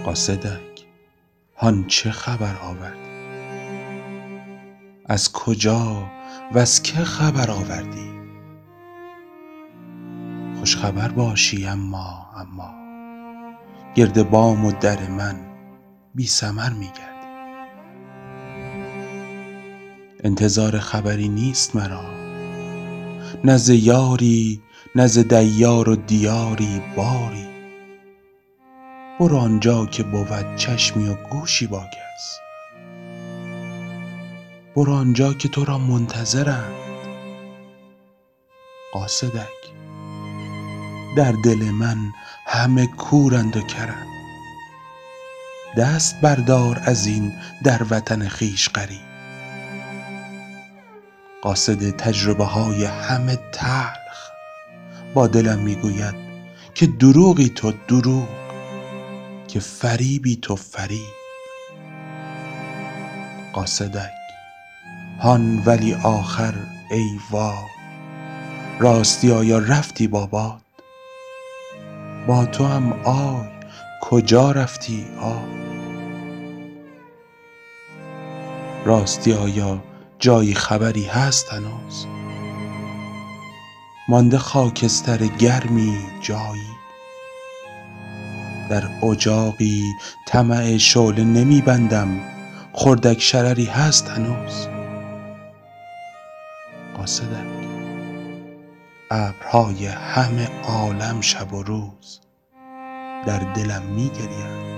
قاصدک هان چه خبر آوردی؟ از کجا و از که خبر آوردی؟ خوش خبر باشی اما گرد بام و در من بی ثمر می گردی. انتظار خبری نیست مرا، نه ز یاری نه ز دیار و دیاری باری. برو آنجا که بود چشمی و گوشی با کس، برو آنجا که تو را منتظرند. قاصدک در دل من همه کورند و کرند، دست بردار از این در وطن خویش غریب. قاصد تجربه های همه تلخ با دلم میگوید که دروغی تو دروغ، که فریبی تو فریب. قاصدک هان ولی آخر ای وای، راستی آیا رفتی با باد؟ با تو هم آی کجا رفتی آی؟ راستی آیا جایی خبری هست هنوز؟ مانده خاکستر گرمی جایی؟ در اجاقی طمع شعله نمی بندم، خردک شرری هست هنوز؟ قاصدک ابرهای همه عالم شب و روز در دلم می گریند،